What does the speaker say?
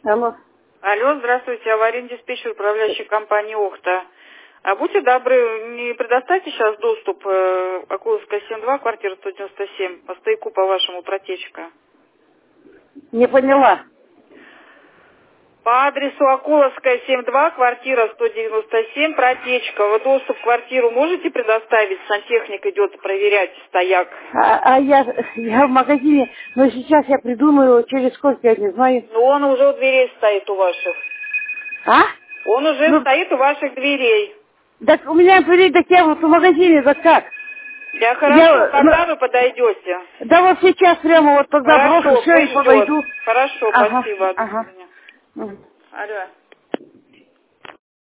Алло. Алло, здравствуйте, аварийный диспетчер управляющей компании «Охта». А будьте добры, не предоставьте сейчас доступ Акуловская 7-2, квартира 197, по стояку по вашему протечка. Не поняла. По адресу Акуловская 7-2, квартира 197, протечка. Вы доступ в квартиру можете предоставить? Сантехник идет проверять стояк. Я в магазине, но сейчас я придумаю, через сколько, я не знаю. Ну, он уже у дверей стоит у ваших. А? Он уже стоит у ваших дверей. Так у меня дверей, так я вот в магазине, так как? Да хорошо, когда вы подойдете? Да вот сейчас прямо вот тогда брошу Хорошо, все и пусть ждет. подойду. Хорошо, Ага, спасибо. До ага. свидания. Мгм. Алло.